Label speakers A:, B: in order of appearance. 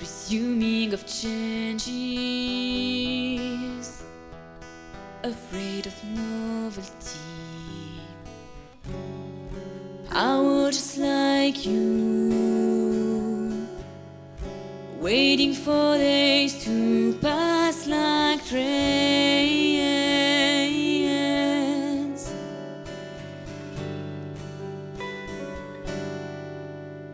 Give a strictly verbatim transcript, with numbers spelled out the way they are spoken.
A: presuming of changes, afraid of novelty. I was just like you, waiting for days to pass like trains.